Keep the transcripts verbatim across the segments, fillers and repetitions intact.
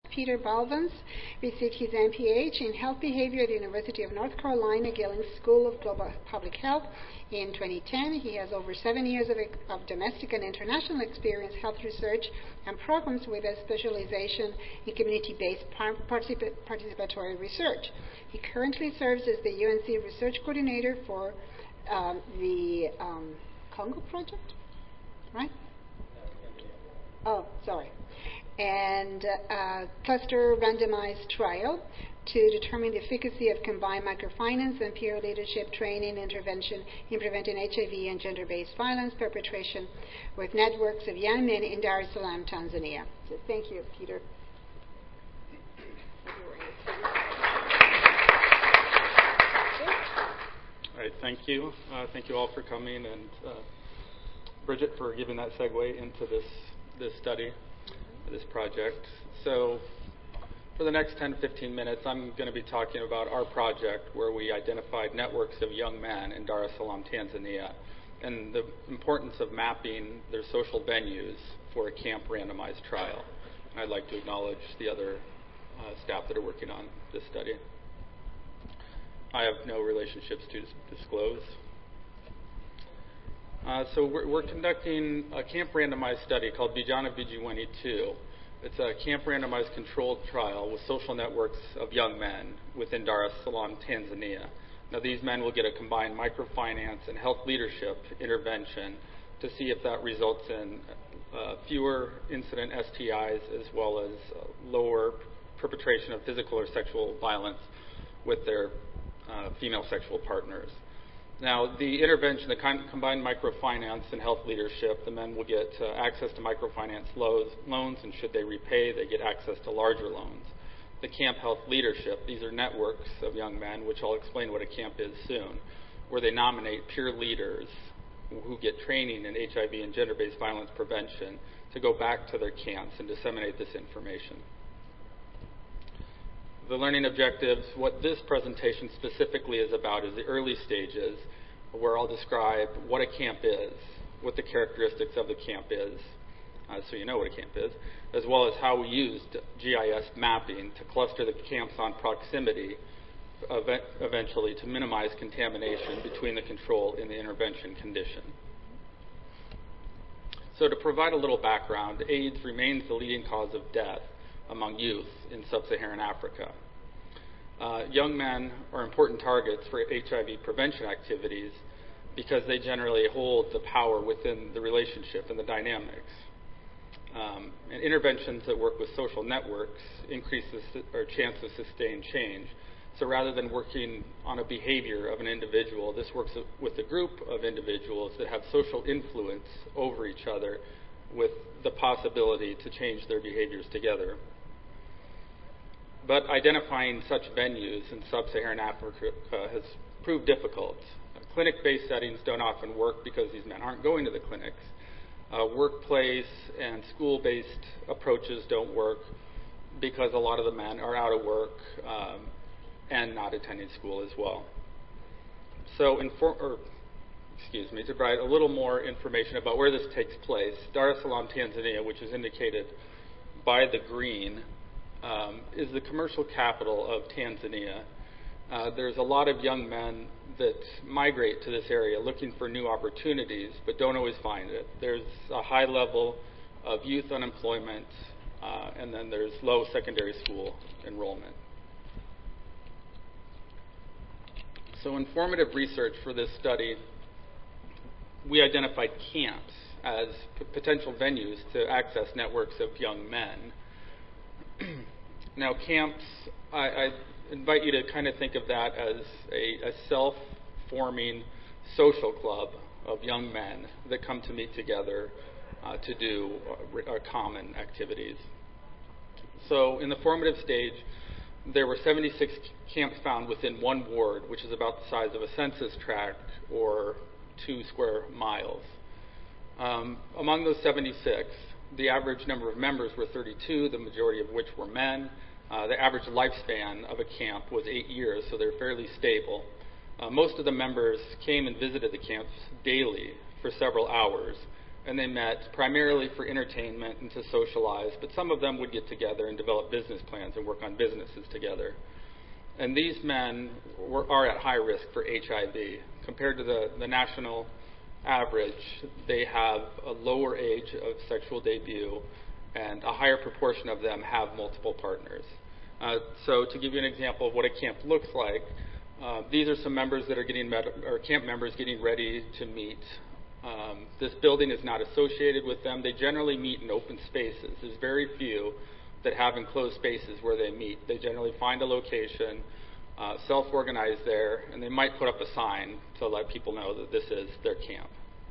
Peter Balvans received his M P H in Health Behavior at the University of North Carolina Gillings School of Global Public Health in twenty ten. He has over seven years of, of domestic and international experience, health research, and programs with a specialization in community-based par- particip- participatory research. He currently serves as the U N C Research Coordinator for um, the um, Congo Project, right? Oh, sorry. And uh, cluster randomized trial to determine the efficacy of combined microfinance and peer leadership training intervention in preventing H I V and gender-based violence perpetration with networks of young men in Dar es Salaam, Tanzania. So thank you, Peter. All right, thank you. Uh, thank you all for coming, and uh, Bridget for giving that segue into this, this study. This project. So for the next ten to fifteen minutes, I'm going to be talking about our project where we identified networks of young men in Dar es Salaam, Tanzania, and the importance of mapping their social venues for a camp randomized trial. And I'd like to acknowledge the other uh, staff that are working on this study. I have no relationships to dis- disclose. Uh, so we're, we're conducting a camp randomized study called Vijana Vijiweni two. It's a camp randomized controlled trial with social networks of young men within Dar es Salaam, Tanzania. Now these men will get a combined microfinance and health leadership intervention to see if that results in uh, fewer incident S T Is as well as uh, lower perpetration of physical or sexual violence with their uh, female sexual partners. Now, the intervention, the combined microfinance and health leadership, the men will get uh, access to microfinance loans, and should they repay, they get access to larger loans. The camp health leadership, these are networks of young men, which I'll explain what a camp is soon, where they nominate peer leaders who get training in H I V and gender-based violence prevention to go back to their camps and disseminate this information. The learning objectives, what this presentation specifically is about is the early stages where I'll describe what a camp is, what the characteristics of the camp is, uh, so you know what a camp is, as well as how we used G I S mapping to cluster the camps on proximity event- eventually to minimize contamination between the control and the intervention condition. So to provide a little background, AIDS remains the leading cause of death among youth in sub-Saharan Africa. Uh, young men are important targets for H I V prevention activities because they generally hold the power within the relationship and the dynamics. Um, and interventions that work with social networks increase the or chance of sustained change. So rather than working on a behavior of an individual, this works with a group of individuals that have social influence over each other with the possibility to change their behaviors together. But identifying such venues in sub-Saharan Africa has proved difficult. Clinic-based settings don't often work because these men aren't going to the clinics. Uh, workplace and school-based approaches don't work because a lot of the men are out of work um, and not attending school as well. So, inform, or, excuse me, to provide a little more information about where this takes place, Dar es Salaam, Tanzania, which is indicated by the green, um, is the commercial capital of Tanzania. Uh, there's a lot of young men that migrate to this area looking for new opportunities, but don't always find it. There's a high level of youth unemployment, uh, and then there's low secondary school enrollment. So informative research for this study, we identified camps as p- potential venues to access networks of young men. Now camps, I, I invite you to kind of think of that as a, a self-forming social club of young men that come to meet together uh, to do uh, uh, common activities. So in the formative stage, there were seventy-six camps found within one ward, which is about the size of a census tract or two square miles. Um, among those seventy-six, the average number of members were thirty-two, the majority of which were men. Uh, the average lifespan of a camp was eight years, so they're fairly stable. Uh, most of the members came and visited the camps daily for several hours, and they met primarily for entertainment and to socialize, but some of them would get together and develop business plans and work on businesses together. And these men were, are at high risk for H I V. Compared to the, the national average, they have a lower age of sexual debut, and a higher proportion of them have multiple partners. Uh, so to give you an example of what a camp looks like, uh, these are some members that are getting met, or camp members getting ready to meet. Um, this building is not associated with them. They generally meet in open spaces. There's very few that have enclosed spaces where they meet. They generally find a location, uh, self-organize there, and they might put up a sign to let people know that this is their camp.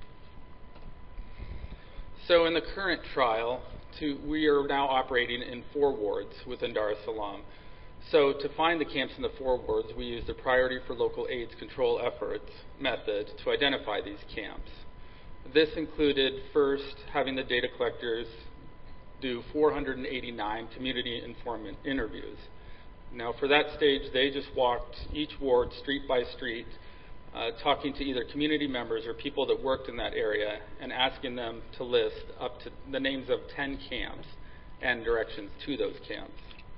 So in the current trial, to, we are now operating in four wards within Dar es Salaam. So to find the camps in the four wards, we used the Priority for Local AIDS Control Efforts method to identify these camps. This included first having the data collectors do four hundred eighty-nine community informant interviews. Now for that stage, they just walked each ward street by street, uh, talking to either community members or people that worked in that area and asking them to list up to the names of ten camps and directions to those camps.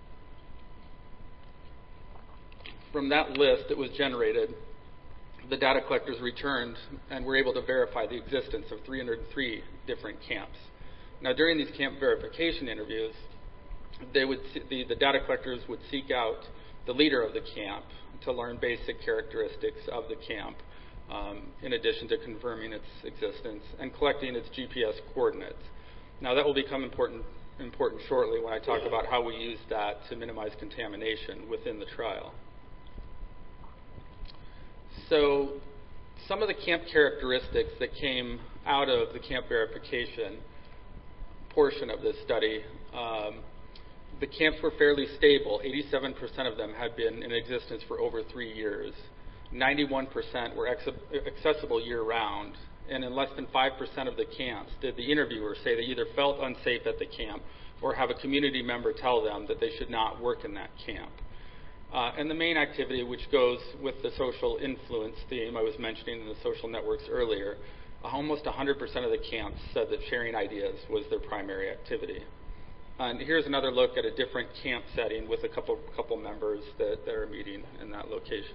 From that list that was generated, the data collectors returned and were able to verify the existence of three hundred three different camps. Now, during these camp verification interviews, they would the, the data collectors would seek out the leader of the camp to learn basic characteristics of the camp, um, in addition to confirming its existence and collecting its G P S coordinates. Now, that will become important, important shortly when I talk about how we use that to minimize contamination within the trial. So some of the camp characteristics that came out of the camp verification portion of this study, um, the camps were fairly stable. eighty-seven percent of them had been in existence for over three years. ninety-one percent were accessible year-round, and in less than five percent of the camps did the interviewers say they either felt unsafe at the camp or have a community member tell them that they should not work in that camp. Uh, and the main activity, which goes with the social influence theme I was mentioning in the social networks earlier, almost one hundred percent of the camps said that sharing ideas was their primary activity. And here's another look at a different camp setting with a couple, couple members that, that are meeting in that location.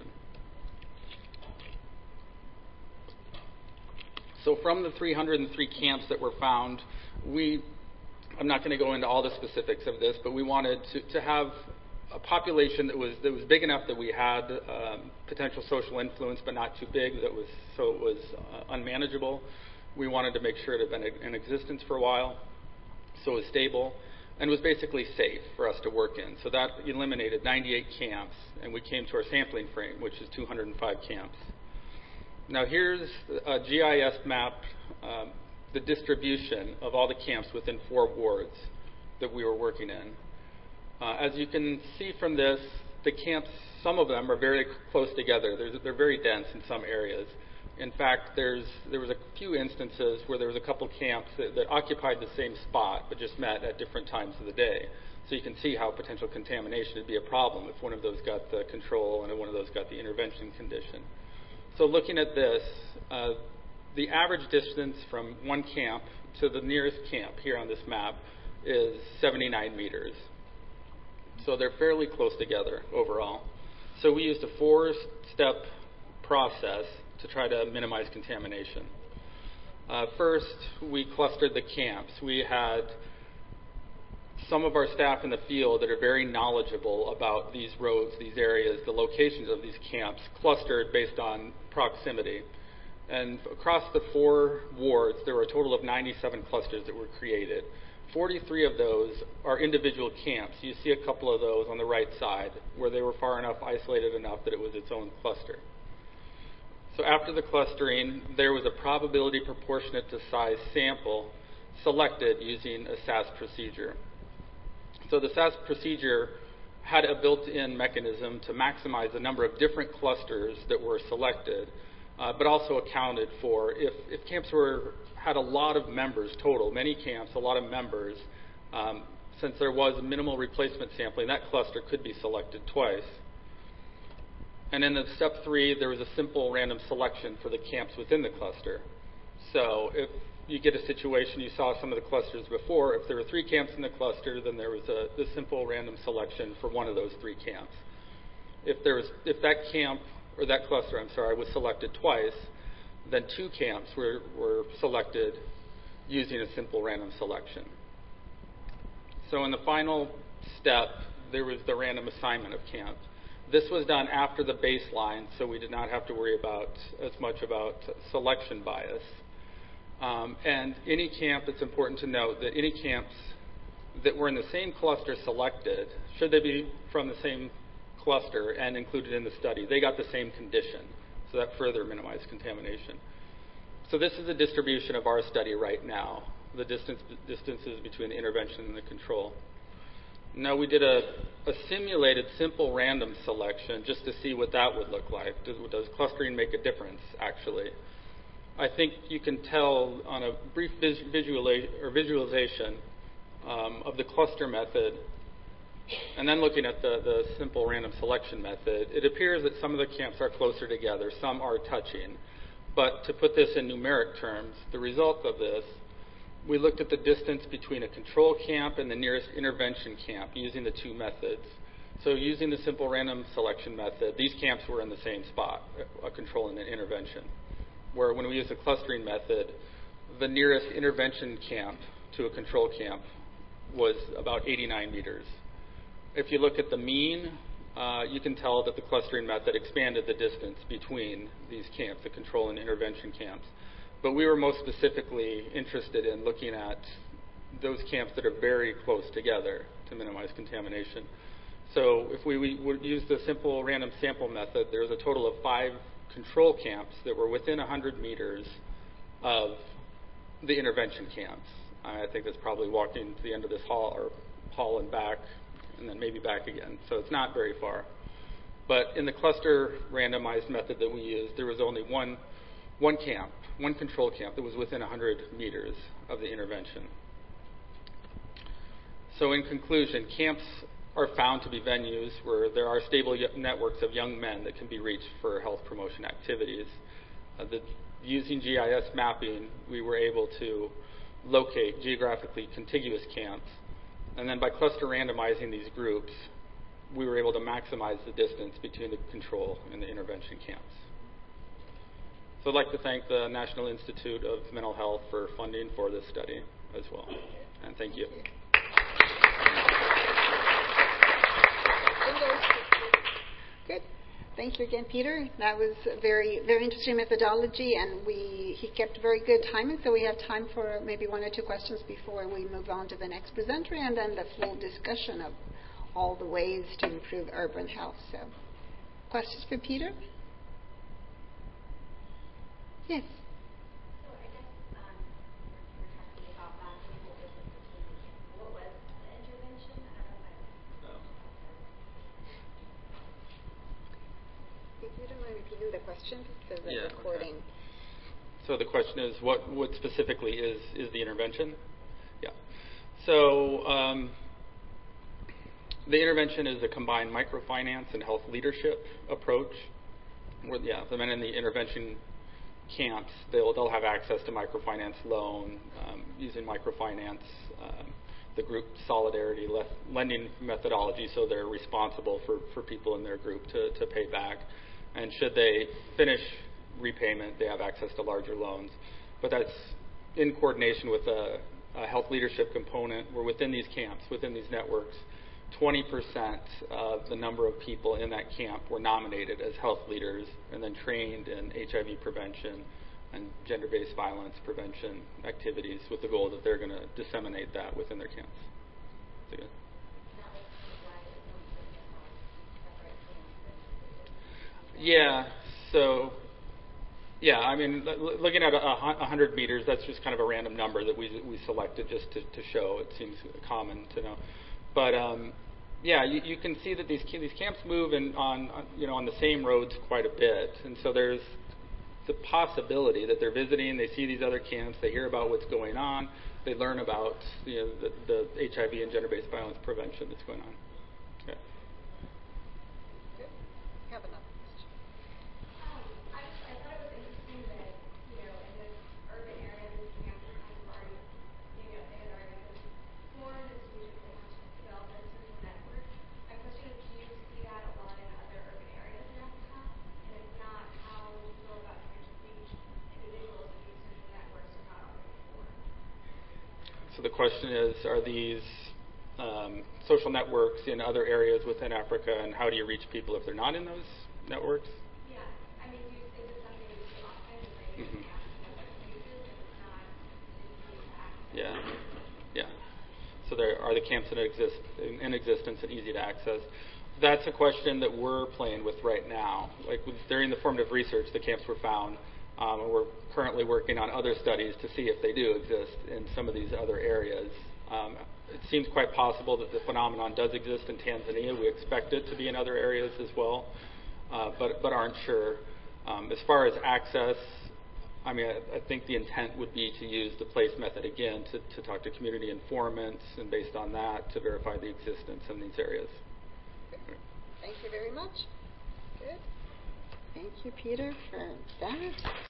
So from the three hundred three camps that were found, we, I'm not going to go into all the specifics of this, but we wanted to, to have a population that was that was big enough that we had um, potential social influence, but not too big that was so it was uh, unmanageable. We wanted to make sure it had been in existence for a while, so it was stable, and was basically safe for us to work in. So that eliminated ninety-eight camps, and we came to our sampling frame, which is two hundred five camps. Now here's a G I S map, um, the distribution of all the camps within four wards that we were working in. Uh, as you can see from this, the camps, some of them are very close together. There's, they're very dense in some areas. In fact, there's, there was a few instances where there was a couple camps that, that occupied the same spot but just met at different times of the day. So you can see how potential contamination would be a problem if one of those got the control and one of those got the intervention condition. So looking at this, uh, the average distance from one camp to the nearest camp here on this map is seventy-nine meters. So they're fairly close together overall. So we used a four-step process to try to minimize contamination. Uh, first, we clustered the camps. We had some of our staff in the field that are very knowledgeable about these roads, these areas, the locations of these camps, clustered based on proximity. And across the four wards, there were a total of ninety-seven clusters that were created. forty-three of those are individual camps. You see a couple of those on the right side where they were far enough isolated enough that it was its own cluster. So after the clustering, there was a probability proportionate to size sample selected using a S A S procedure. So the S A S procedure had a built-in mechanism to maximize the number of different clusters that were selected, uh, but also accounted for if, if camps were had a lot of members total, many camps, a lot of members, um, since there was minimal replacement sampling, that cluster could be selected twice. And in the step three, there was a simple random selection for the camps within the cluster. So if you get a situation, you saw some of the clusters before. If there were three camps in the cluster, then there was a, the simple random selection for one of those three camps. If there was, if that camp, or that cluster, I'm sorry, was selected twice, then two camps were, were selected using a simple random selection. So in the final step, there was the random assignment of camp. This was done after the baseline, so we did not have to worry about as much about selection bias. Um, and any camp, it's important to note that any camps that were in the same cluster selected, should they be from the same cluster and included in the study, they got the same condition. So that further minimized contamination. So this is the distribution of our study right now, the distance, distances between the intervention and the control. Now we did a, a simulated simple random selection just to see what that would look like. Does, does clustering make a difference, actually? I think you can tell on a brief vis visuala or visualization um, of the cluster method, and then looking at the, the simple random selection method, it appears that some of the camps are closer together, some are touching. But to put this in numeric terms, the result of this, we looked at the distance between a control camp and the nearest intervention camp using the two methods. So using the simple random selection method, these camps were in the same spot, a control and an intervention. Where when we use the clustering method, the nearest intervention camp to a control camp was about eighty-nine meters. If you look at the mean, uh, you can tell that the clustering method expanded the distance between these camps, the control and intervention camps. But we were most specifically interested in looking at those camps that are very close together to minimize contamination. So if we, we would use the simple random sample method, there's a total of five control camps that were within one hundred meters of the intervention camps. I think that's probably walking to the end of this hall or hall and back, and then maybe back again. So it's not very far. But in the cluster randomized method that we used, there was only one, one camp, one control camp that was within one hundred meters of the intervention. So in conclusion, camps are found to be venues where there are stable networks of young men that can be reached for health promotion activities. Uh, the, using G I S mapping, we were able to locate geographically contiguous camps, and then by cluster randomizing these groups, we were able to maximize the distance between the control and the intervention camps. So I'd like to thank the National Institute of Mental Health for funding for this study as well, and thank you. Good. Thank you again, Peter. That was a very, very interesting methodology, and we he kept very good timing, so we have time for maybe one or two questions before we move on to the next presenter, and then the full discussion of all the ways to improve urban health. So, questions for Peter? Yes. The question because the yeah, recording. Okay. So the question is, what, what specifically is, is the intervention? Yeah. So um, the intervention is a combined microfinance and health leadership approach. Where, yeah, the men in the intervention camps, they'll, they'll have access to microfinance loan um, using microfinance, um, the group solidarity le lending methodology, so they're responsible for, for people in their group to, to pay back. And should they finish repayment, they have access to larger loans. But that's in coordination with a, a health leadership component, where within these camps, within these networks, twenty percent of the number of people in that camp were nominated as health leaders and then trained in H I V prevention and gender-based violence prevention activities, with the goal that they're going to disseminate that within their camps. So good. Yeah, so, yeah, I mean, l looking at a, a hundred meters, that's just kind of a random number that we we selected just to, to show. It seems common to know. But, um, yeah, you, you can see that these these camps move in on, on, you know, on the same roads quite a bit. And so there's the possibility that they're visiting, they see these other camps, they hear about what's going on, they learn about, you know, the, the H I V and gender-based violence prevention that's going on. Yeah. Good. Have another. the question is, are these um, social networks in other areas within Africa, and how do you reach people if they're not in those networks? Yeah, I mean, do you, is it something that you often like Mm-hmm. uses if it's not easy to access? Yeah, yeah. So there are the camps that exist in, in existence and easy to access. That's a question that we're playing with right now. Like with, during the formative research, the camps were found, um, and we're currently working on other studies to see if they do exist in some of these other areas. Um, it seems quite possible that the phenomenon does exist in Tanzania. We expect it to be in other areas as well, uh, but but aren't sure. Um, as far as access, I mean, I, I think the intent would be to use the PLACE method again to, to talk to community informants, and based on that, to verify the existence in these areas. Thank you very much. Good. Thank you, Peter, for that.